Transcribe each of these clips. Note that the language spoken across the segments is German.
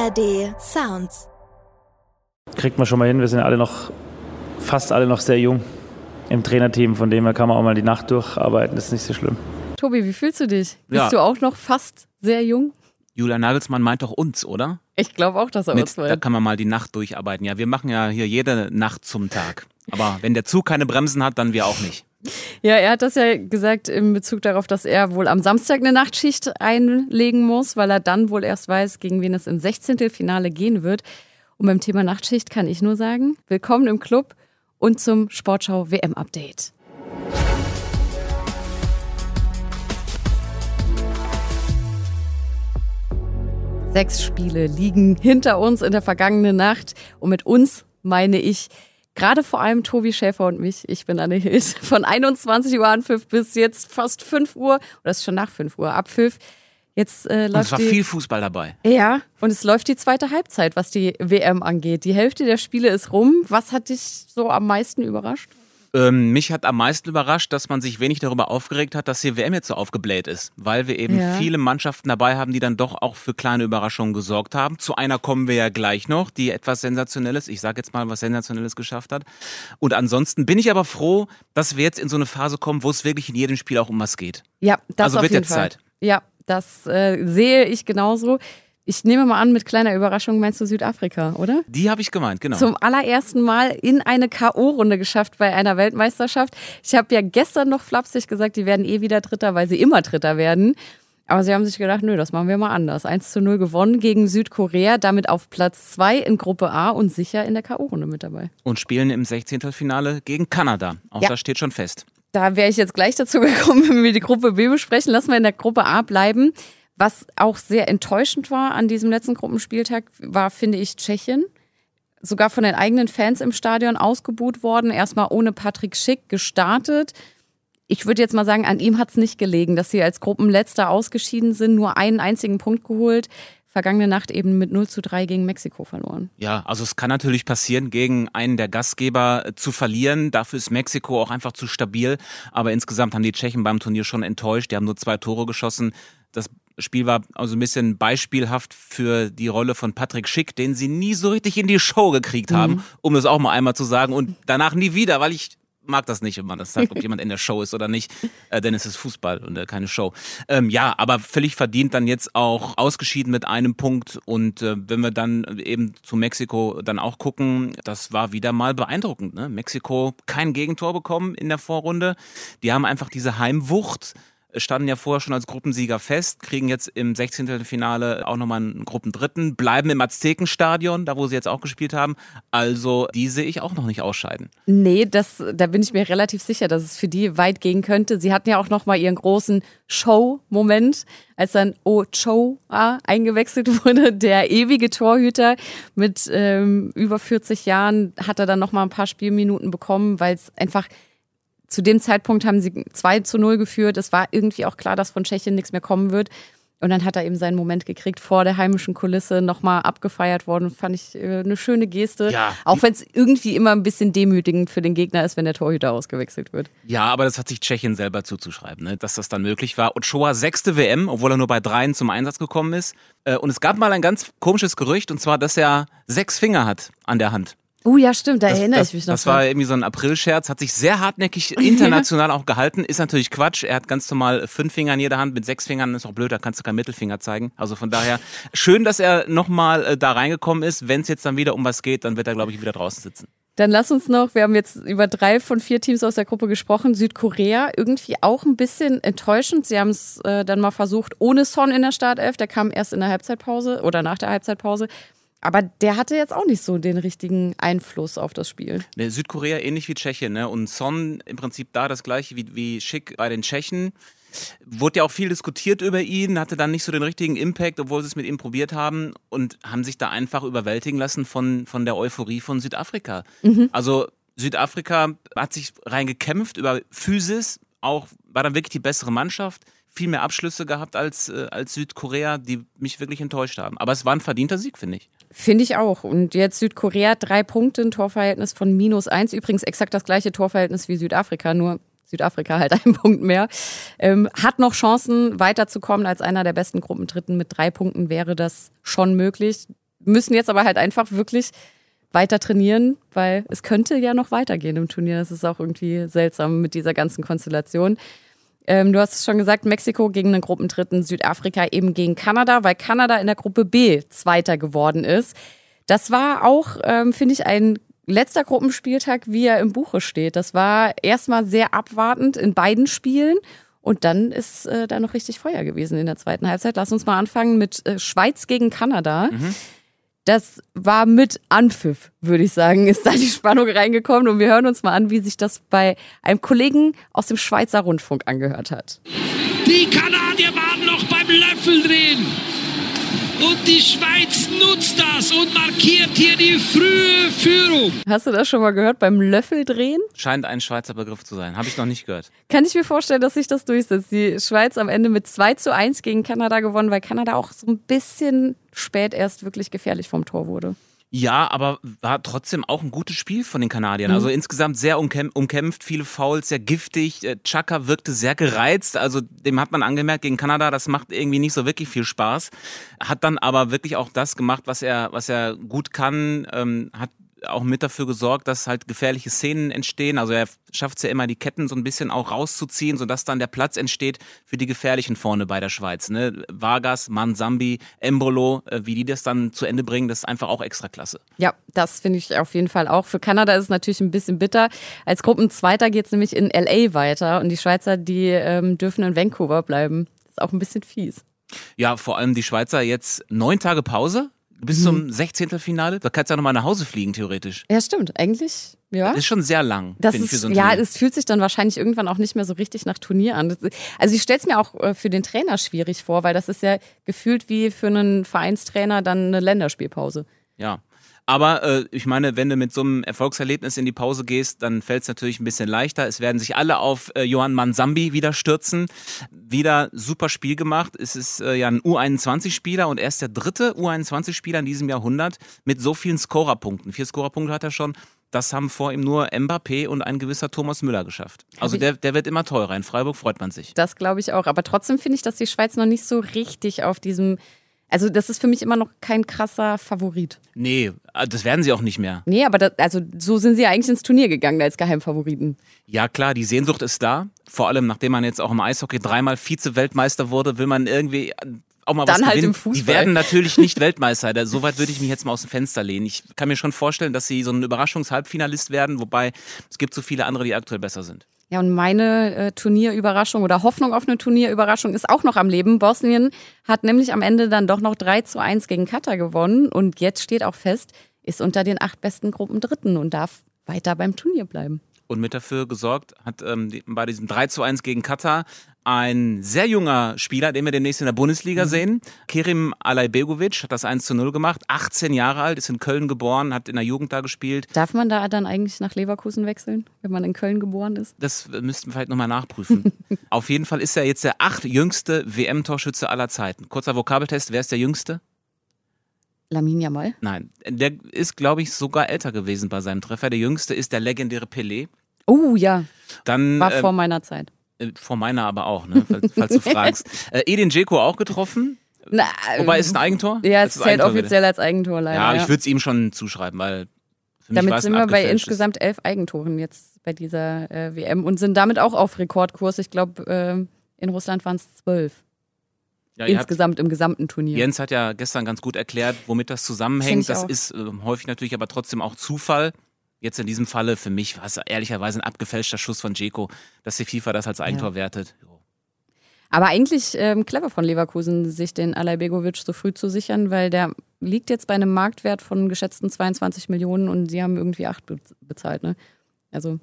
ARD Sounds. Kriegt man schon mal hin, wir sind fast alle noch sehr jung im Trainerteam, von dem her kann man auch mal die Nacht durcharbeiten, das ist nicht so schlimm. Tobi, wie fühlst du dich? Bist du auch noch fast sehr jung? Julian Nagelsmann meint doch uns, oder? Ich glaube auch, dass er uns meint. Da kann man mal die Nacht durcharbeiten. Ja, wir machen ja hier jede Nacht zum Tag. Aber wenn der Zug keine Bremsen hat, dann wir auch nicht. Ja, er hat das ja gesagt in Bezug darauf, dass er wohl am Samstag eine Nachtschicht einlegen muss, weil er dann wohl erst weiß, gegen wen es im 16. Finale gehen wird. Und beim Thema Nachtschicht kann ich nur sagen, willkommen im Club und zum Sportschau WM-Update. Sechs Spiele liegen hinter uns in der vergangenen Nacht. Und mit uns meine ich gerade vor allem Tobi Schäfer und mich. Ich bin Anne Hild. Von 21 Uhr Anpfiff bis jetzt fast 5 Uhr. Oder es ist schon nach 5 Uhr Abpfiff. Jetzt läuft und es war viel Fußball dabei. Ja, und es läuft die zweite Halbzeit, was die WM angeht. Die Hälfte der Spiele ist rum. Was hat dich so am meisten überrascht? Mich hat am meisten überrascht, dass man sich wenig darüber aufgeregt hat, dass die WM jetzt so aufgebläht ist. Weil wir eben viele Mannschaften dabei haben, die dann doch auch für kleine Überraschungen gesorgt haben. Zu einer kommen wir ja gleich noch, die etwas Sensationelles, ich sage jetzt mal, was Sensationelles geschafft hat. Und ansonsten bin ich aber froh, dass wir jetzt in so eine Phase kommen, wo es wirklich in jedem Spiel auch um was geht. Ja, das also auf wird jeden jetzt Fall. Zeit. Ja, das sehe ich genauso. Ich nehme mal an, mit kleiner Überraschung meinst du Südafrika, oder? Die habe ich gemeint, genau. Zum allerersten Mal in eine K.O.-Runde geschafft bei einer Weltmeisterschaft. Ich habe ja gestern noch flapsig gesagt, die werden wieder Dritter, weil sie immer Dritter werden. Aber sie haben sich gedacht, nö, das machen wir mal anders. 1:0 gewonnen gegen Südkorea, damit auf Platz 2 in Gruppe A und sicher in der K.O.-Runde mit dabei. Und spielen im 16. Finale gegen Kanada. Auch das steht schon fest. Da wäre ich jetzt gleich dazu gekommen, wenn wir die Gruppe B besprechen. Lassen wir in der Gruppe A bleiben. Was auch sehr enttäuschend war an diesem letzten Gruppenspieltag, war, finde ich, Tschechien. Sogar von den eigenen Fans im Stadion ausgebuht worden. Erstmal ohne Patrick Schick gestartet. Ich würde jetzt mal sagen, an ihm hat es nicht gelegen, dass sie als Gruppenletzter ausgeschieden sind. Nur einen einzigen Punkt geholt. Vergangene Nacht eben mit 0:3 gegen Mexiko verloren. Ja, also es kann natürlich passieren, gegen einen der Gastgeber zu verlieren. Dafür ist Mexiko auch einfach zu stabil. Aber insgesamt haben die Tschechen beim Turnier schon enttäuscht. Die haben nur 2 Tore geschossen. Das Spiel war also ein bisschen beispielhaft für die Rolle von Patrick Schick, den sie nie so richtig in die Show gekriegt haben, um das auch mal einmal zu sagen. Und danach nie wieder, weil ich mag das nicht, wenn man das sagt, ob jemand in der Show ist oder nicht, denn es ist Fußball und keine Show. Ja, aber völlig verdient dann jetzt auch ausgeschieden mit einem Punkt und wenn wir dann eben zu Mexiko dann auch gucken, das war wieder mal beeindruckend. Ne? Mexiko kein Gegentor bekommen in der Vorrunde, die haben einfach diese Heimwucht, standen ja vorher schon als Gruppensieger fest, kriegen jetzt im 16. Finale auch nochmal einen Gruppendritten, bleiben im Aztekenstadion, da wo sie jetzt auch gespielt haben. Also die sehe ich auch noch nicht ausscheiden. Nee, da bin ich mir relativ sicher, dass es für die weit gehen könnte. Sie hatten ja auch nochmal ihren großen Show-Moment, als dann Ochoa eingewechselt wurde, der ewige Torhüter mit über 40 Jahren, hat er dann nochmal ein paar Spielminuten bekommen, weil es einfach zu dem Zeitpunkt haben sie 2:0 geführt. Es war irgendwie auch klar, dass von Tschechien nichts mehr kommen wird. Und dann hat er eben seinen Moment gekriegt, vor der heimischen Kulisse nochmal abgefeiert worden. Fand ich eine schöne Geste. Ja. Auch wenn es irgendwie immer ein bisschen demütigend für den Gegner ist, wenn der Torhüter ausgewechselt wird. Ja, aber das hat sich Tschechien selber zuzuschreiben, ne? Dass das dann möglich war. Ochoa 6. WM, obwohl er nur bei 3 zum Einsatz gekommen ist. Und es gab mal ein ganz komisches Gerücht, und zwar, dass er 6 Finger hat an der Hand. Oh ja, stimmt, da erinnere ich mich noch. Das war irgendwie so ein Aprilscherz, hat sich sehr hartnäckig international auch gehalten. Ist natürlich Quatsch, er hat ganz normal 5 Finger in jeder Hand, mit 6 Fingern ist auch blöd, da kannst du keinen Mittelfinger zeigen. Also von daher, schön, dass er nochmal da reingekommen ist. Wenn es jetzt dann wieder um was geht, dann wird er, glaube ich, wieder draußen sitzen. Dann lass uns noch, wir haben jetzt über 3 von 4 Teams aus der Gruppe gesprochen. Südkorea irgendwie auch ein bisschen enttäuschend. Sie haben es dann mal versucht, ohne Son in der Startelf. Der kam erst in der Halbzeitpause oder nach der Halbzeitpause. Aber der hatte jetzt auch nicht so den richtigen Einfluss auf das Spiel. Ne, Südkorea ähnlich wie Tschechien, ne? Und Son im Prinzip da das gleiche wie Schick bei den Tschechen. Wurde ja auch viel diskutiert über ihn, hatte dann nicht so den richtigen Impact, obwohl sie es mit ihm probiert haben und haben sich da einfach überwältigen lassen von der Euphorie von Südafrika. Also Südafrika hat sich reingekämpft über Physis, auch war dann wirklich die bessere Mannschaft. Viel mehr Abschlüsse gehabt als Südkorea, die mich wirklich enttäuscht haben. Aber es war ein verdienter Sieg, finde ich. Finde ich auch. Und jetzt Südkorea 3 Punkte, ein Torverhältnis von -1. Übrigens exakt das gleiche Torverhältnis wie Südafrika, nur Südafrika halt einen Punkt mehr. Hat noch Chancen weiterzukommen als einer der besten Gruppendritten. Mit 3 Punkten wäre das schon möglich. müssen jetzt aber halt einfach wirklich weiter trainieren, weil es könnte ja noch weitergehen im Turnier. Das ist auch irgendwie seltsam mit dieser ganzen Konstellation. Du hast es schon gesagt, Mexiko gegen den Gruppendritten, Südafrika eben gegen Kanada, weil Kanada in der Gruppe B Zweiter geworden ist. Das war auch, finde ich, ein letzter Gruppenspieltag, wie er im Buche steht. Das war erstmal sehr abwartend in beiden Spielen. Und dann ist da noch richtig Feuer gewesen in der zweiten Halbzeit. Lass uns mal anfangen mit Schweiz gegen Kanada. Das war mit Anpfiff, würde ich sagen, ist da die Spannung reingekommen. Und wir hören uns mal an, wie sich das bei einem Kollegen aus dem Schweizer Rundfunk angehört hat. Die Kanadier waren noch beim Löffeldrehen. Und die Schweiz nutzt das und markiert hier die frühe Führung. Hast du das schon mal gehört, beim Löffeldrehen? Scheint ein Schweizer Begriff zu sein. Habe ich noch nicht gehört. Kann ich mir vorstellen, dass sich das durchsetzt. Die Schweiz am Ende mit 2:1 gegen Kanada gewonnen, weil Kanada auch so ein bisschen spät erst wirklich gefährlich vom Tor wurde. Ja, aber war trotzdem auch ein gutes Spiel von den Kanadiern. Also insgesamt sehr umkämpft, viele Fouls, sehr giftig. Chaka wirkte sehr gereizt. Also dem hat man angemerkt, gegen Kanada, das macht irgendwie nicht so wirklich viel Spaß. Hat dann aber wirklich auch das gemacht, was er gut kann. Hat auch mit dafür gesorgt, dass halt gefährliche Szenen entstehen. Also er schafft es ja immer, die Ketten so ein bisschen auch rauszuziehen, sodass dann der Platz entsteht für die Gefährlichen vorne bei der Schweiz. Ne? Vargas, Manzambi, Embolo, wie die das dann zu Ende bringen, das ist einfach auch extra klasse. Ja, das finde ich auf jeden Fall auch. Für Kanada ist es natürlich ein bisschen bitter. Als Gruppenzweiter geht es nämlich in L.A. weiter und die Schweizer, die dürfen in Vancouver bleiben. Das ist auch ein bisschen fies. Ja, vor allem die Schweizer jetzt 9 Tage Pause. Bis zum 16. Finale? Da kannst du ja nochmal nach Hause fliegen, theoretisch. Ja, stimmt. Eigentlich, ja. Das ist schon sehr lang, Das finde ich, für ist, so ein ja, Turnier. es fühlt sich dann wahrscheinlich irgendwann auch nicht mehr so richtig nach Turnier an. Also ich stelle es mir auch für den Trainer schwierig vor, weil das ist ja gefühlt wie für einen Vereinstrainer dann eine Länderspielpause. Ja. Aber ich meine, wenn du mit so einem Erfolgserlebnis in die Pause gehst, dann fällt es natürlich ein bisschen leichter. Es werden sich alle auf Johann Manzambi wieder stürzen. Wieder super Spiel gemacht. Es ist ja ein U21-Spieler und er ist der dritte U21-Spieler in diesem Jahrhundert mit so vielen Scorerpunkten. 4 Scorerpunkte hat er schon. Das haben vor ihm nur Mbappé und ein gewisser Thomas Müller geschafft. Also der wird immer teurer. In Freiburg freut man sich. Das glaube ich auch. Aber trotzdem finde ich, dass die Schweiz noch nicht so richtig auf diesem... Also das ist für mich immer noch kein krasser Favorit. Nee, das werden sie auch nicht mehr. Nee, aber so sind sie ja eigentlich ins Turnier gegangen als Geheimfavoriten. Ja klar, die Sehnsucht ist da. Vor allem, nachdem man jetzt auch im Eishockey 3-mal Vize-Weltmeister wurde, will man irgendwie auch mal Dann was halt gewinnen. im Fußball. Die werden natürlich nicht Weltmeister. Soweit würde ich mich jetzt mal aus dem Fenster lehnen. Ich kann mir schon vorstellen, dass sie so ein Überraschungshalbfinalist werden, wobei es gibt so viele andere, die aktuell besser sind. Ja, und meine Turnierüberraschung oder Hoffnung auf eine Turnierüberraschung ist auch noch am Leben. Bosnien hat nämlich am Ende dann doch noch 3:1 gegen Katar gewonnen und jetzt steht auch fest, ist unter den 8 besten Gruppendritten und darf weiter beim Turnier bleiben. Und mit dafür gesorgt hat bei diesem 3:1 gegen Katar ein sehr junger Spieler, den wir demnächst in der Bundesliga sehen. Kerim Alajbegovic hat das 1:0 gemacht, 18 Jahre alt, ist in Köln geboren, hat in der Jugend da gespielt. Darf man da dann eigentlich nach Leverkusen wechseln, wenn man in Köln geboren ist? Das müssten wir vielleicht nochmal nachprüfen. Auf jeden Fall ist er jetzt der 8. jüngste WM-Torschütze aller Zeiten. Kurzer Vokabeltest, wer ist der Jüngste? Lamine Yamal? Nein, der ist, glaube ich, sogar älter gewesen bei seinem Treffer. Der Jüngste ist der legendäre Pelé. Oh ja, Dann, war vor meiner Zeit. Vor meiner aber auch, ne? falls du fragst. Edin Dzeko auch getroffen. Na, Wobei, ist es ein Eigentor? Ja, Das es ist zählt Eigentor, offiziell als Eigentor leider. Ja, ich würde es ihm schon zuschreiben, weil für mich war Damit es sind ein wir bei abgefälschtes. insgesamt 11 Eigentoren jetzt bei dieser WM und sind damit auch auf Rekordkurs. Ich glaube, in Russland waren es 12. Ja, Insgesamt im gesamten Turnier. Jens hat ja gestern ganz gut erklärt, womit das Find zusammenhängt. ich Das auch. ist häufig natürlich aber trotzdem auch Zufall. Jetzt in diesem Falle für mich war es ehrlicherweise ein abgefälschter Schuss von Dzeko, dass die FIFA das als Eigentor wertet. Jo. Aber eigentlich clever von Leverkusen, sich den Alajbegovic so früh zu sichern, weil der liegt jetzt bei einem Marktwert von geschätzten 22 Millionen und sie haben irgendwie 8 bezahlt. Ne? Also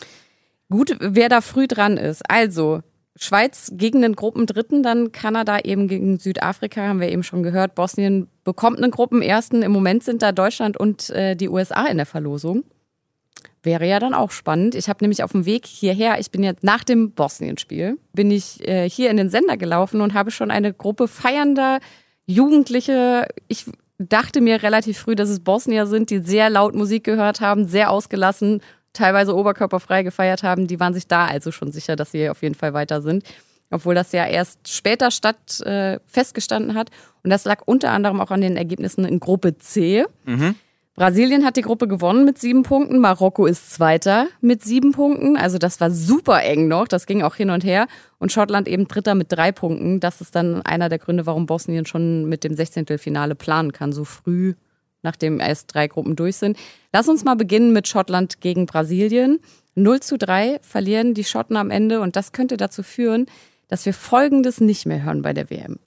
gut, wer da früh dran ist. Also Schweiz gegen den Gruppendritten, dann Kanada eben gegen Südafrika, haben wir eben schon gehört. Bosnien bekommt einen Gruppenersten. Im Moment sind da Deutschland und die USA in der Verlosung. Wäre ja dann auch spannend. Ich habe nämlich auf dem Weg hierher, ich bin jetzt nach dem Bosnien-Spiel, bin ich hier in den Sender gelaufen und habe schon eine Gruppe feiernder Jugendliche. Ich dachte mir relativ früh, dass es Bosnier sind, die sehr laut Musik gehört haben, sehr ausgelassen, teilweise oberkörperfrei gefeiert haben. Die waren sich da also schon sicher, dass sie auf jeden Fall weiter sind. obwohl das ja erst später festgestanden hat. Und das lag unter anderem auch an den Ergebnissen in Gruppe C. Brasilien hat die Gruppe gewonnen mit 7 Punkten. Marokko ist Zweiter mit 7 Punkten. Also das war super eng noch. Das ging auch hin und her. Und Schottland eben Dritter mit 3 Punkten. Das ist dann einer der Gründe, warum Bosnien schon mit dem 16. planen kann, so früh, nachdem erst 3 Gruppen durch sind. Lass uns mal beginnen mit Schottland gegen Brasilien. 0:3 verlieren die Schotten am Ende. Und das könnte dazu führen, dass wir Folgendes nicht mehr hören bei der WM.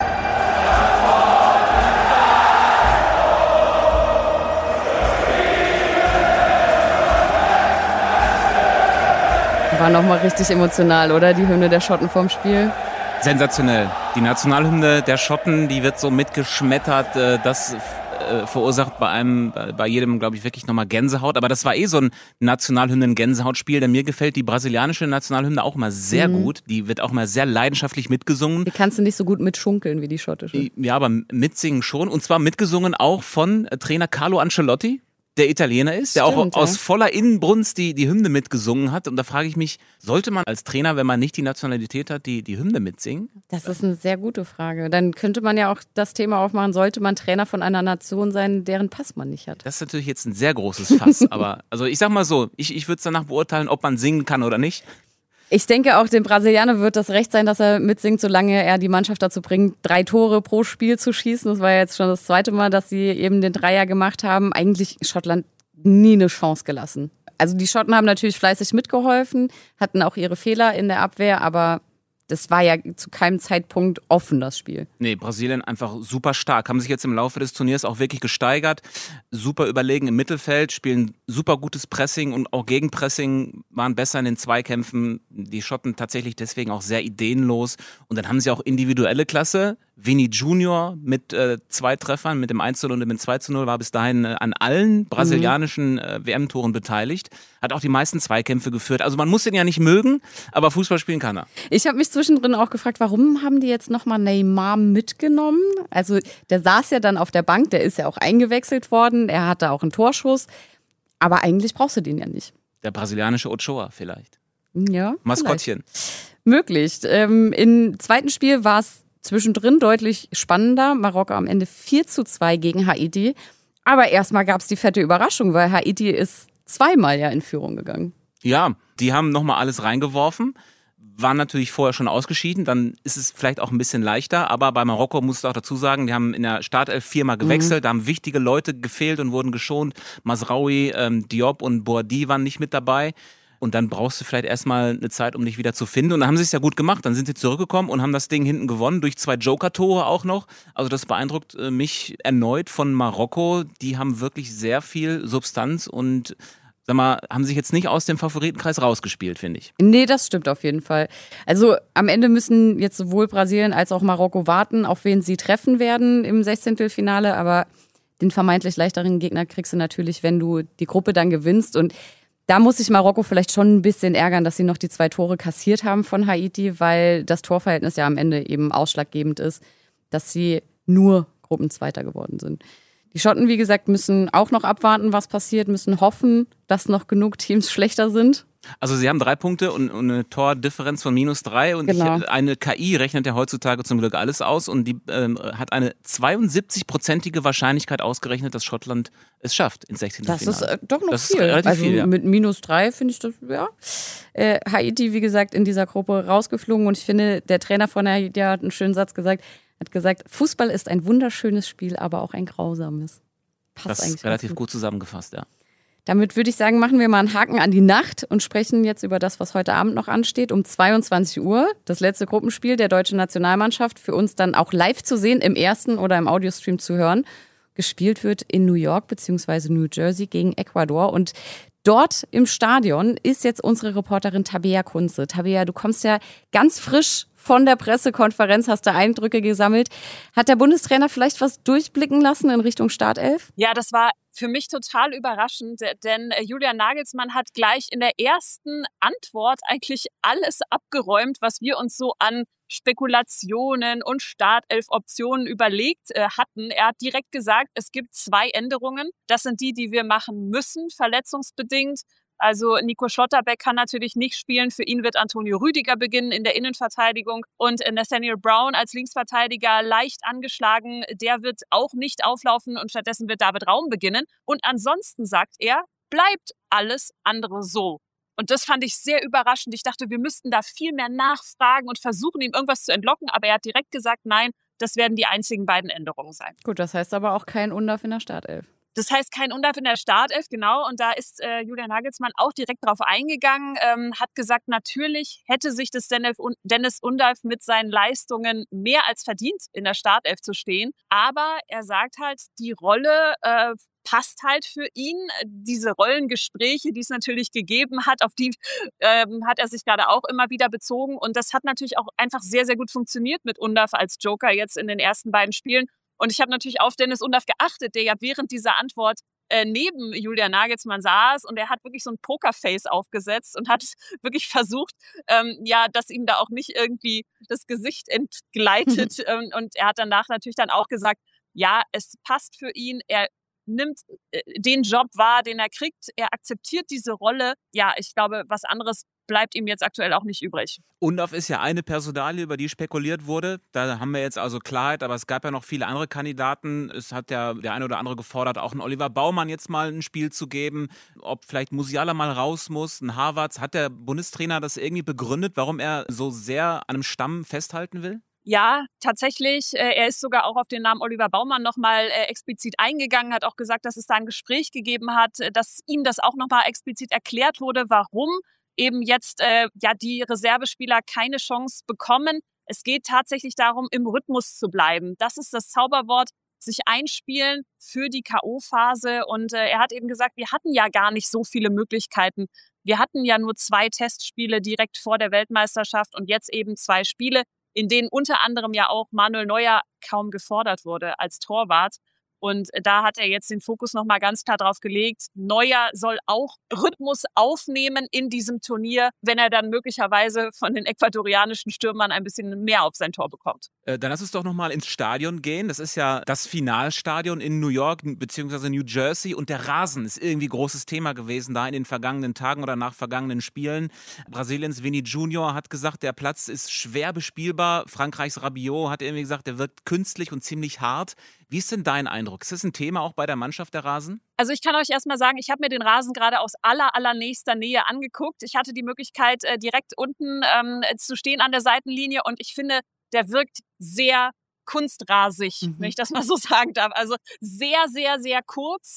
War nochmal richtig emotional, oder? Die Hymne der Schotten vorm Spiel. Sensationell. Die Nationalhymne der Schotten, die wird so mitgeschmettert. Das verursacht bei jedem, glaube ich, wirklich nochmal Gänsehaut. Aber das war so ein Nationalhymnen-Gänsehautspiel. Denn mir gefällt die brasilianische Nationalhymne auch immer sehr gut. Die wird auch immer sehr leidenschaftlich mitgesungen. Die kannst du nicht so gut mitschunkeln wie die schottische. Ja, aber mitsingen schon. Und zwar mitgesungen auch von Trainer Carlo Ancelotti, der Italiener ist, der auch aus voller Innenbrunst die Hymne mitgesungen hat. Und da frage ich mich, sollte man als Trainer, wenn man nicht die Nationalität hat, die Hymne mitsingen? Das ist eine sehr gute Frage. Dann könnte man ja auch das Thema aufmachen, sollte man Trainer von einer Nation sein, deren Pass man nicht hat. Das ist natürlich jetzt ein sehr großes Fass. Aber also ich sag mal so, ich würde es danach beurteilen, ob man singen kann oder nicht. Ich denke auch, dem Brasilianer wird das recht sein, dass er mitsingt, solange er die Mannschaft dazu bringt, 3 Tore pro Spiel zu schießen. Das war ja jetzt schon das zweite Mal, dass sie eben den Dreier gemacht haben. Eigentlich Schottland nie eine Chance gelassen. Also die Schotten haben natürlich fleißig mitgeholfen, hatten auch ihre Fehler in der Abwehr, aber das war ja zu keinem Zeitpunkt offen, das Spiel. Nee, Brasilien einfach super stark. Haben sich jetzt im Laufe des Turniers auch wirklich gesteigert. Super überlegen im Mittelfeld, spielen super gutes Pressing und auch Gegenpressing, waren besser in den Zweikämpfen. Die Schotten tatsächlich deswegen auch sehr ideenlos. Und dann haben sie auch individuelle Klasse. Vini Junior mit 2 Treffern, mit dem 1:0 und dem 2:0, war bis dahin an allen brasilianischen WM-Toren beteiligt. Hat auch die meisten Zweikämpfe geführt. Also man muss ihn ja nicht mögen, aber Fußball spielen kann er. Ich habe mich zwischendrin auch gefragt, warum haben die jetzt nochmal Neymar mitgenommen? Also der saß ja dann auf der Bank, der ist ja auch eingewechselt worden, er hatte auch einen Torschuss. Aber eigentlich brauchst du den ja nicht. Der brasilianische Ochoa vielleicht. Ja, Maskottchen. Möglich. Im zweiten Spiel war es zwischendrin deutlich spannender. Marokko am Ende 4:2 gegen Haiti. Aber erstmal gab es die fette Überraschung, weil Haiti ist 2-mal ja in Führung gegangen. Ja, die haben nochmal alles reingeworfen, waren natürlich vorher schon ausgeschieden, dann ist es vielleicht auch ein bisschen leichter, aber bei Marokko musst du auch dazu sagen, die haben in der Startelf 4-mal gewechselt, da haben wichtige Leute gefehlt und wurden geschont. Mazraoui, Diop und Boadi waren nicht mit dabei. Und dann brauchst du vielleicht erstmal eine Zeit, um dich wieder zu finden. Und dann haben sie es ja gut gemacht. Dann sind sie zurückgekommen und haben das Ding hinten gewonnen, durch 2 Joker-Tore auch noch. Also das beeindruckt mich erneut von Marokko. Die haben wirklich sehr viel Substanz und sag mal, haben sich jetzt nicht aus dem Favoritenkreis rausgespielt, finde ich. Nee, das stimmt auf jeden Fall. Also am Ende müssen jetzt sowohl Brasilien als auch Marokko warten, auf wen sie treffen werden im 16. Aber den vermeintlich leichteren Gegner kriegst du natürlich, wenn du die Gruppe dann gewinnst. Und da muss sich Marokko vielleicht schon ein bisschen ärgern, dass sie noch die 2 Tore kassiert haben von Haiti, weil das Torverhältnis ja am Ende eben ausschlaggebend ist, dass sie nur Gruppenzweiter geworden sind. Die Schotten, wie gesagt, müssen auch noch abwarten, was passiert, müssen hoffen, dass noch genug Teams schlechter sind. Also sie haben 3 Punkte und eine Tordifferenz von -3 und genau. Eine KI rechnet ja heutzutage zum Glück alles aus und die hat eine 72-prozentige Wahrscheinlichkeit ausgerechnet, dass Schottland es schafft ins 16. Das Finale. ist doch noch das viel. Ist relativ also viel, ja. Mit -3 finde ich das, ja. Haiti, wie gesagt, in dieser Gruppe rausgeflogen und ich finde, der Trainer von Haiti hat einen schönen Satz gesagt, Fußball ist ein wunderschönes Spiel, aber auch ein grausames. Passt das eigentlich ist relativ gut zusammengefasst, ja. Damit würde ich sagen, machen wir mal einen Haken an die Nacht und sprechen jetzt über das, was heute Abend noch ansteht. Um 22 Uhr, das letzte Gruppenspiel der deutschen Nationalmannschaft, für uns dann auch live zu sehen, im ersten oder im Audiostream zu hören. Gespielt wird in New York bzw. New Jersey gegen Ecuador. Und dort im Stadion ist jetzt unsere Reporterin Tabea Kunze. Tabea, du kommst ja ganz frisch von der Pressekonferenz, hast du Eindrücke gesammelt. Hat der Bundestrainer vielleicht was durchblicken lassen in Richtung Startelf? Ja, das war für mich total überraschend, denn Julian Nagelsmann hat gleich in der ersten Antwort eigentlich alles abgeräumt, was wir uns so an Spekulationen und Startelf-Optionen überlegt hatten. Er hat direkt gesagt, es gibt 2 Änderungen. Das sind die wir machen müssen, verletzungsbedingt. Also Nico Schlotterbeck kann natürlich nicht spielen. Für ihn wird Antonio Rüdiger beginnen in der Innenverteidigung. Und Nathaniel Brown als Linksverteidiger leicht angeschlagen. Der wird auch nicht auflaufen und stattdessen wird David Raum beginnen. Und ansonsten, sagt er, bleibt alles andere so. Und das fand ich sehr überraschend. Ich dachte, wir müssten da viel mehr nachfragen und versuchen, ihm irgendwas zu entlocken. Aber er hat direkt gesagt, nein, das werden die einzigen beiden Änderungen sein. Gut, das heißt aber auch kein Undav in der Startelf. Das heißt, kein Undav in der Startelf, genau. Und da ist Julian Nagelsmann auch direkt drauf eingegangen, hat gesagt, natürlich hätte sich das Dennis Undav mit seinen Leistungen mehr als verdient, in der Startelf zu stehen. Aber er sagt halt, die Rolle passt halt für ihn. Diese Rollengespräche, die es natürlich gegeben hat, auf die hat er sich gerade auch immer wieder bezogen. Und das hat natürlich auch einfach sehr, sehr gut funktioniert mit Undav als Joker jetzt in den ersten beiden Spielen. Und ich habe natürlich auf Dennis Undav geachtet, der ja während dieser Antwort neben Julian Nagelsmann saß und er hat wirklich so ein Pokerface aufgesetzt und hat wirklich versucht, dass ihm da auch nicht irgendwie das Gesicht entgleitet. Und er hat danach natürlich dann auch gesagt, ja, es passt für ihn, er nimmt den Job wahr, den er kriegt, er akzeptiert diese Rolle. Ja, ich glaube, was anderes bleibt ihm jetzt aktuell auch nicht übrig. Undav ist ja eine Personalie, über die spekuliert wurde. Da haben wir jetzt also Klarheit, aber es gab ja noch viele andere Kandidaten. Es hat ja der eine oder andere gefordert, auch einen Oliver Baumann jetzt mal ein Spiel zu geben. Ob vielleicht Musiala mal raus muss, ein Havertz. Hat der Bundestrainer das irgendwie begründet, warum er so sehr an einem Stamm festhalten will? Ja, tatsächlich. Er ist sogar auch auf den Namen Oliver Baumann nochmal explizit eingegangen, hat auch gesagt, dass es da ein Gespräch gegeben hat, dass ihm das auch nochmal explizit erklärt wurde, warum eben jetzt die Reservespieler keine Chance bekommen. Es geht tatsächlich darum, im Rhythmus zu bleiben. Das ist das Zauberwort, sich einspielen für die K.O.-Phase. Und er hat eben gesagt, wir hatten ja gar nicht so viele Möglichkeiten. Wir hatten ja nur 2 Testspiele direkt vor der Weltmeisterschaft und jetzt eben 2 Spiele, in denen unter anderem ja auch Manuel Neuer kaum gefordert wurde als Torwart. Und da hat er jetzt den Fokus nochmal ganz klar drauf gelegt. Neuer soll auch Rhythmus aufnehmen in diesem Turnier, wenn er dann möglicherweise von den ecuadorianischen Stürmern ein bisschen mehr auf sein Tor bekommt. Dann lass uns doch nochmal ins Stadion gehen. Das ist ja das Finalstadion in New York bzw. New Jersey. Und der Rasen ist irgendwie großes Thema gewesen da in den vergangenen Tagen oder nach vergangenen Spielen. Brasiliens Vini Junior hat gesagt, der Platz ist schwer bespielbar. Frankreichs Rabiot hat irgendwie gesagt, der wirkt künstlich und ziemlich hart. Wie ist denn dein Eindruck? Ist das ein Thema auch bei der Mannschaft, der Rasen? Also ich kann euch erstmal sagen, ich habe mir den Rasen gerade aus allernächster Nähe angeguckt. Ich hatte die Möglichkeit, direkt unten zu stehen an der Seitenlinie und ich finde, der wirkt sehr kunstrasig, wenn ich das mal so sagen darf. Also sehr, sehr, sehr kurz.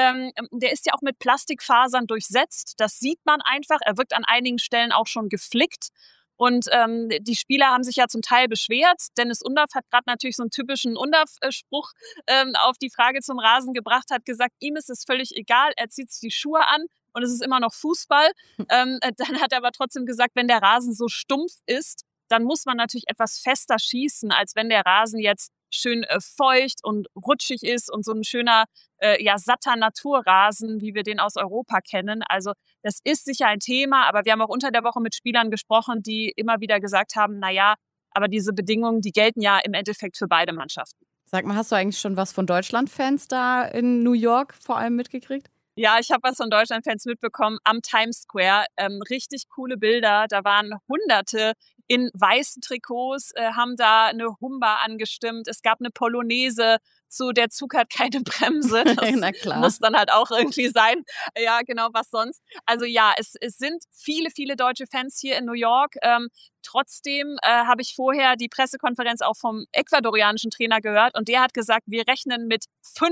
Der ist ja auch mit Plastikfasern durchsetzt. Das sieht man einfach. Er wirkt an einigen Stellen auch schon geflickt. Und die Spieler haben sich ja zum Teil beschwert. Dennis Undav hat gerade natürlich so einen typischen Undav-Spruch auf die Frage zum Rasen gebracht, hat gesagt, ihm ist es völlig egal, er zieht sich die Schuhe an und es ist immer noch Fußball. Dann hat er aber trotzdem gesagt, wenn der Rasen so stumpf ist, dann muss man natürlich etwas fester schießen, als wenn der Rasen jetzt schön feucht und rutschig ist und so ein schöner, satter Naturrasen, wie wir den aus Europa kennen. Also das ist sicher ein Thema, aber wir haben auch unter der Woche mit Spielern gesprochen, die immer wieder gesagt haben, naja, aber diese Bedingungen, die gelten ja im Endeffekt für beide Mannschaften. Sag mal, hast du eigentlich schon was von Deutschland-Fans da in New York vor allem mitgekriegt? Ja, ich habe was von Deutschland-Fans mitbekommen am Times Square. Richtig coole Bilder. Da waren Hunderte in weißen Trikots, haben da eine Humba angestimmt. Es gab eine Polonaise zu Der Zug hat keine Bremse. Das Na klar. muss dann halt auch irgendwie sein. Ja, genau, was sonst. Also ja, es sind viele, viele deutsche Fans hier in New York. Trotzdem habe ich vorher die Pressekonferenz auch vom ecuadorianischen Trainer gehört und der hat gesagt, wir rechnen mit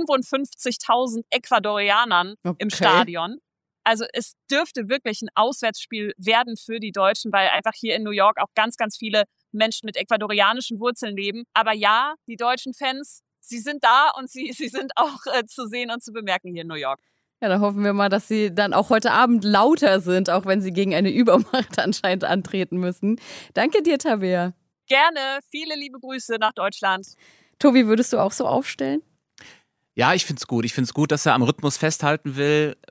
55.000 Ecuadorianern im Stadion. Also es dürfte wirklich ein Auswärtsspiel werden für die Deutschen, weil einfach hier in New York auch ganz, ganz viele Menschen mit ecuadorianischen Wurzeln leben. Aber ja, die deutschen Fans, sie sind da und sie sind auch zu sehen und zu bemerken hier in New York. Ja, dann hoffen wir mal, dass sie dann auch heute Abend lauter sind, auch wenn sie gegen eine Übermacht anscheinend antreten müssen. Danke dir, Tabea. Gerne. Viele liebe Grüße nach Deutschland. Tobi, würdest du auch so aufstellen? Ja, ich finde es gut. Ich finde es gut, dass er am Rhythmus festhalten will.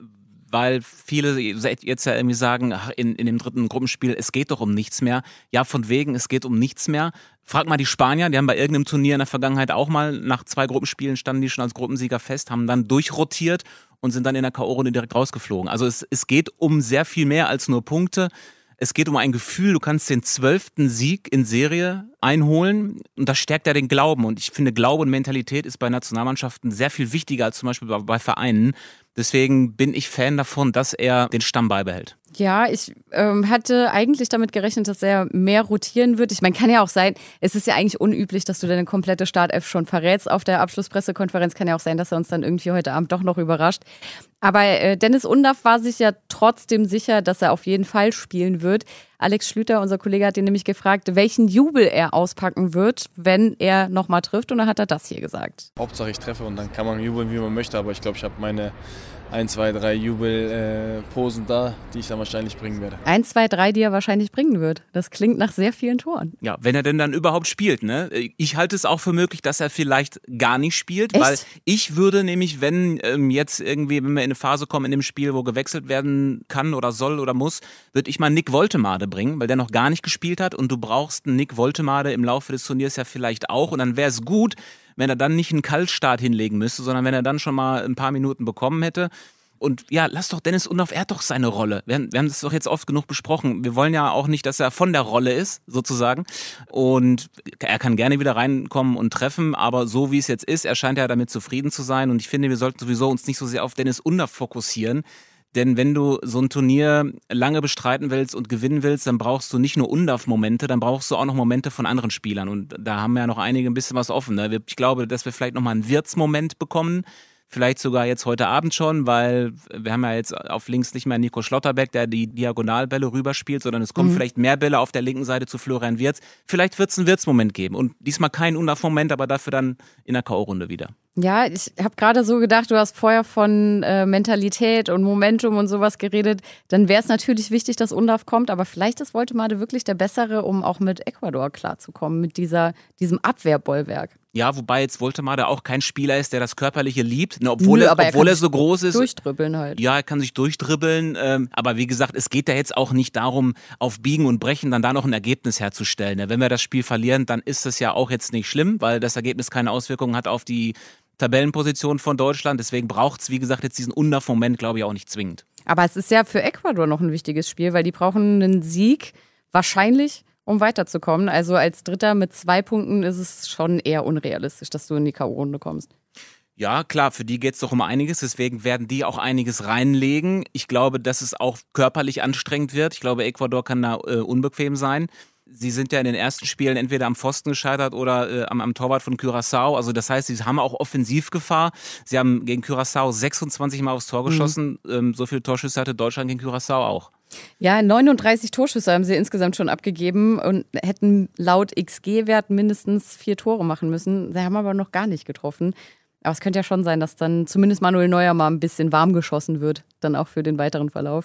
weil viele jetzt ja irgendwie sagen, ach, in dem dritten Gruppenspiel, es geht doch um nichts mehr. Ja, von wegen, es geht um nichts mehr. Frag mal die Spanier, die haben bei irgendeinem Turnier in der Vergangenheit auch mal, nach 2 Gruppenspielen standen die schon als Gruppensieger fest, haben dann durchrotiert und sind dann in der K.O.-Runde direkt rausgeflogen. Also es geht um sehr viel mehr als nur Punkte. Es geht um ein Gefühl, du kannst den 12. Sieg in Serie einholen und das stärkt ja den Glauben. Und ich finde, Glaube und Mentalität ist bei Nationalmannschaften sehr viel wichtiger als zum Beispiel bei Vereinen. Deswegen bin ich Fan davon, dass er den Stamm beibehält. Ja, ich hatte eigentlich damit gerechnet, dass er mehr rotieren wird. Ich meine, kann ja auch sein, es ist ja eigentlich unüblich, dass du deine komplette Startelf schon verrätst auf der Abschlusspressekonferenz. Kann ja auch sein, dass er uns dann irgendwie heute Abend doch noch überrascht. Aber Dennis Undaff war sich ja trotzdem sicher, dass er auf jeden Fall spielen wird. Alex Schlüter, unser Kollege, hat ihn nämlich gefragt, welchen Jubel er auspacken wird, wenn er nochmal trifft. Und dann hat er das hier gesagt. Hauptsache ich treffe und dann kann man jubeln, wie man möchte. Aber ich glaube, ich habe meine 1, 2, 3 Jubelposen da, die ich dann wahrscheinlich bringen werde. 1, 2, 3, die er wahrscheinlich bringen wird. Das klingt nach sehr vielen Toren. Ja, wenn er denn dann überhaupt spielt, ne? Ich halte es auch für möglich, dass er vielleicht gar nicht spielt, Echt? Weil ich würde nämlich, wenn jetzt irgendwie, wenn wir in eine Phase kommen in dem Spiel, wo gewechselt werden kann oder soll oder muss, würde ich mal Nick Woltemade bringen, weil der noch gar nicht gespielt hat und du brauchst einen Nick Woltemade im Laufe des Turniers ja vielleicht auch und dann wäre es gut, wenn er dann nicht einen Kaltstart hinlegen müsste, sondern wenn er dann schon mal ein paar Minuten bekommen hätte. Und ja, lass doch Dennis Undaff, er hat doch seine Rolle. Wir haben das doch jetzt oft genug besprochen. Wir wollen ja auch nicht, dass er von der Rolle ist, sozusagen. Und er kann gerne wieder reinkommen und treffen, aber so wie es jetzt ist, er scheint ja damit zufrieden zu sein. Und ich finde, wir sollten sowieso uns nicht so sehr auf Dennis Undaff fokussieren. Denn wenn du so ein Turnier lange bestreiten willst und gewinnen willst, dann brauchst du nicht nur Undaff-Momente, dann brauchst du auch noch Momente von anderen Spielern. Und da haben ja noch einige ein bisschen was offen. Ne? Ich glaube, dass wir vielleicht nochmal einen Wirtz-Moment bekommen. Vielleicht sogar jetzt heute Abend schon, weil wir haben ja jetzt auf links nicht mehr Nico Schlotterbeck, der die Diagonalbälle rüberspielt, sondern es kommen vielleicht mehr Bälle auf der linken Seite zu Florian Wirtz. Vielleicht wird es einen Wirtz-Moment geben. Und diesmal kein Undaff-Moment, aber dafür dann in der K.O.-Runde wieder. Ja, ich habe gerade so gedacht, du hast vorher von Mentalität und Momentum und sowas geredet. Dann wäre es natürlich wichtig, dass Undaff kommt, aber vielleicht ist Woltemade wirklich der Bessere, um auch mit Ecuador klarzukommen, mit diesem Abwehrbollwerk. Ja, wobei jetzt Woltemade auch kein Spieler ist, der das Körperliche liebt, ne, obwohl er so groß ist. Durchdribbeln halt. Ja, er kann sich durchdribbeln, aber wie gesagt, es geht ja jetzt auch nicht darum, auf Biegen und Brechen dann da noch ein Ergebnis herzustellen. Ne? Wenn wir das Spiel verlieren, dann ist das ja auch jetzt nicht schlimm, weil das Ergebnis keine Auswirkungen hat auf die Tabellenposition von Deutschland. Deswegen braucht es, wie gesagt, jetzt diesen Undaff-Moment, glaube ich, auch nicht zwingend. Aber es ist ja für Ecuador noch ein wichtiges Spiel, weil die brauchen einen Sieg, wahrscheinlich, um weiterzukommen. Also als Dritter mit 2 Punkten ist es schon eher unrealistisch, dass du in die K.O.-Runde kommst. Ja, klar, für die geht es doch um einiges, deswegen werden die auch einiges reinlegen. Ich glaube, dass es auch körperlich anstrengend wird. Ich glaube, Ecuador kann da unbequem sein. Sie sind ja in den ersten Spielen entweder am Pfosten gescheitert oder am Torwart von Curaçao. Also das heißt, sie haben auch Offensivgefahr. Sie haben gegen Curaçao 26 Mal aufs Tor geschossen. So viele Torschüsse hatte Deutschland gegen Curaçao auch. Ja, 39 Torschüsse haben sie insgesamt schon abgegeben und hätten laut XG-Wert mindestens 4 Tore machen müssen. Sie haben aber noch gar nicht getroffen. Aber es könnte ja schon sein, dass dann zumindest Manuel Neuer mal ein bisschen warm geschossen wird, dann auch für den weiteren Verlauf.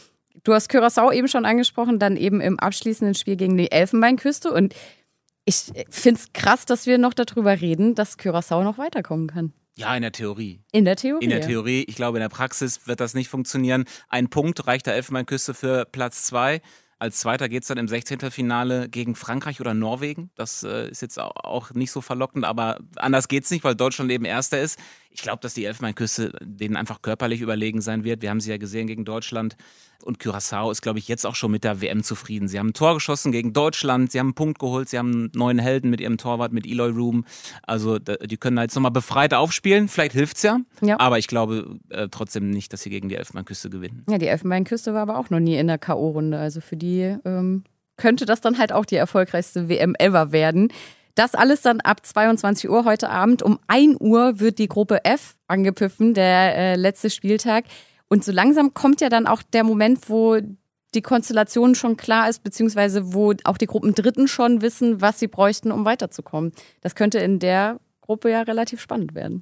Du hast Curaçao eben schon angesprochen, dann eben im abschließenden Spiel gegen die Elfenbeinküste. Und ich finde es krass, dass wir noch darüber reden, dass Curaçao noch weiterkommen kann. Ja, in der Theorie. In der Theorie? In der Theorie. Ich glaube, in der Praxis wird das nicht funktionieren. Ein Punkt reicht der Elfenbeinküste für Platz 2. Als Zweiter geht es dann im 16. gegen Frankreich oder Norwegen. Das ist jetzt auch nicht so verlockend, aber anders geht es nicht, weil Deutschland eben Erster ist. Ich glaube, dass die Elfenbeinküste denen einfach körperlich überlegen sein wird. Wir haben sie ja gesehen gegen Deutschland. Und Curaçao ist, glaube ich, jetzt auch schon mit der WM zufrieden. Sie haben ein Tor geschossen gegen Deutschland, sie haben einen Punkt geholt, sie haben einen neuen Helden mit ihrem Torwart, mit Eloy Room. Also die können da jetzt nochmal befreit aufspielen. Vielleicht hilft's ja, aber ich glaube trotzdem nicht, dass sie gegen die Elfenbeinküste gewinnen. Ja, die Elfenbeinküste war aber auch noch nie in der K.O.-Runde. Also für die könnte das dann halt auch die erfolgreichste WM ever werden. Das alles dann ab 22 Uhr heute Abend. Um 1 Uhr wird die Gruppe F angepfiffen, der letzte Spieltag. Und so langsam kommt ja dann auch der Moment, wo die Konstellation schon klar ist, beziehungsweise wo auch die Gruppendritten schon wissen, was sie bräuchten, um weiterzukommen. Das könnte in der Gruppe ja relativ spannend werden.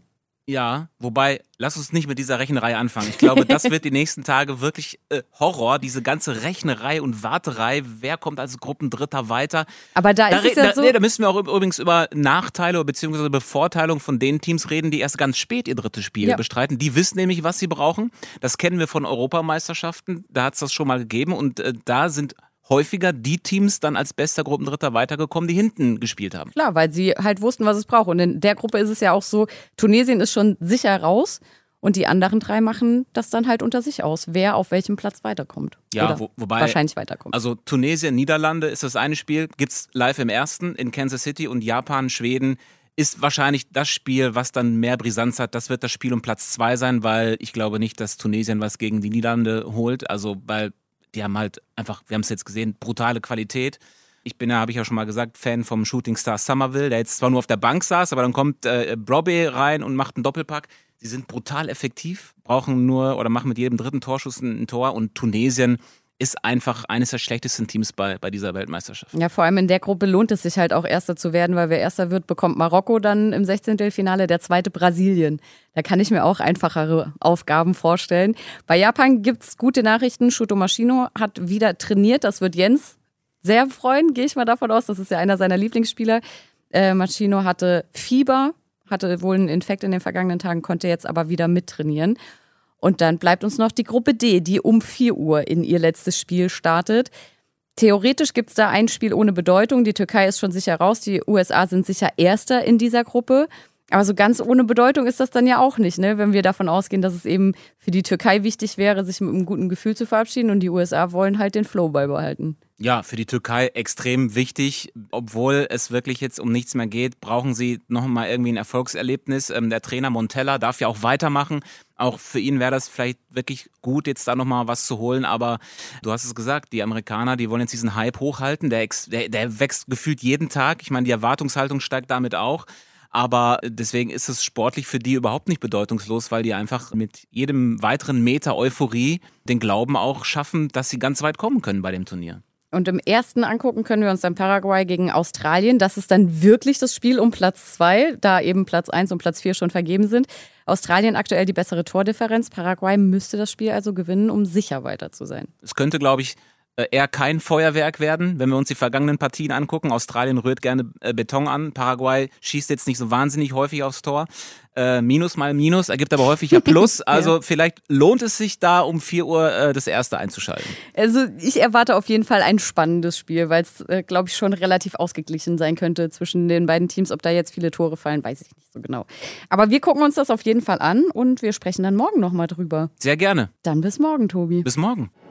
Ja, wobei, lass uns nicht mit dieser Rechnerei anfangen. Ich glaube, das wird die nächsten Tage wirklich Horror, diese ganze Rechnerei und Warterei. Wer kommt als Gruppendritter weiter? Aber da ist es ja so... Da müssen wir auch übrigens über Nachteile bzw. Bevorteilung von den Teams reden, die erst ganz spät ihr drittes Spiel bestreiten. Die wissen nämlich, was sie brauchen. Das kennen wir von Europameisterschaften. Da hat es das schon mal gegeben und da sind häufiger die Teams dann als bester Gruppendritter weitergekommen, die hinten gespielt haben. Klar, weil sie halt wussten, was es braucht. Und in der Gruppe ist es ja auch so, Tunesien ist schon sicher raus und die anderen 3 machen das dann halt unter sich aus, wer auf welchem Platz weiterkommt. Ja, oder wobei wahrscheinlich weiterkommt. Also Tunesien, Niederlande ist das eine Spiel, gibt's live im ersten in Kansas City und Japan, Schweden ist wahrscheinlich das Spiel, was dann mehr Brisanz hat. Das wird das Spiel um Platz 2 sein, weil ich glaube nicht, dass Tunesien was gegen die Niederlande holt. Also weil die haben halt einfach, wir haben es jetzt gesehen, brutale Qualität. Ich bin ja, habe ich ja schon mal gesagt, Fan vom Shooting Star Somerville, der jetzt zwar nur auf der Bank saß, aber dann kommt Brobbey rein und macht einen Doppelpack. Sie sind brutal effektiv, brauchen nur oder machen mit jedem dritten Torschuss ein Tor und Tunesien ist einfach eines der schlechtesten Teams bei dieser Weltmeisterschaft. Ja, vor allem in der Gruppe lohnt es sich halt auch Erster zu werden, weil wer Erster wird, bekommt Marokko dann im 16. Der zweite Brasilien. Da kann ich mir auch einfachere Aufgaben vorstellen. Bei Japan gibt's gute Nachrichten. Shuto Machino hat wieder trainiert. Das wird Jens sehr freuen, gehe ich mal davon aus. Das ist ja einer seiner Lieblingsspieler. Machino hatte Fieber, hatte wohl einen Infekt in den vergangenen Tagen, konnte jetzt aber wieder mittrainieren. Und dann bleibt uns noch die Gruppe D, die um 4 Uhr in ihr letztes Spiel startet. Theoretisch gibt es da ein Spiel ohne Bedeutung. Die Türkei ist schon sicher raus. Die USA sind sicher Erster in dieser Gruppe. Aber so ganz ohne Bedeutung ist das dann ja auch nicht, ne? Wenn wir davon ausgehen, dass es eben für die Türkei wichtig wäre, sich mit einem guten Gefühl zu verabschieden und die USA wollen halt den Flow beibehalten. Ja, für die Türkei extrem wichtig. Obwohl es wirklich jetzt um nichts mehr geht, brauchen sie noch mal irgendwie ein Erfolgserlebnis. Der Trainer Montella darf ja auch weitermachen. Auch für ihn wäre das vielleicht wirklich gut, jetzt da noch mal was zu holen. Aber du hast es gesagt, die Amerikaner, die wollen jetzt diesen Hype hochhalten. Der wächst gefühlt jeden Tag. Ich meine, die Erwartungshaltung steigt damit auch. Aber deswegen ist es sportlich für die überhaupt nicht bedeutungslos, weil die einfach mit jedem weiteren Meter Euphorie den Glauben auch schaffen, dass sie ganz weit kommen können bei dem Turnier. Und im ersten angucken können wir uns dann Paraguay gegen Australien. Das ist dann wirklich das Spiel um Platz 2, da eben Platz 1 und Platz 4 schon vergeben sind. Australien aktuell die bessere Tordifferenz. Paraguay müsste das Spiel also gewinnen, um sicher weiter zu sein. Es könnte, glaube ich, eher kein Feuerwerk werden, wenn wir uns die vergangenen Partien angucken. Australien rührt gerne Beton an. Paraguay schießt jetzt nicht so wahnsinnig häufig aufs Tor. Minus mal Minus ergibt aber häufig ja Plus. Also ja. Vielleicht lohnt es sich da um 4 Uhr das erste einzuschalten. Also ich erwarte auf jeden Fall ein spannendes Spiel, weil es, glaube ich, schon relativ ausgeglichen sein könnte zwischen den beiden Teams. Ob da jetzt viele Tore fallen, weiß ich nicht so genau. Aber wir gucken uns das auf jeden Fall an und wir sprechen dann morgen nochmal drüber. Sehr gerne. Dann bis morgen, Tobi. Bis morgen.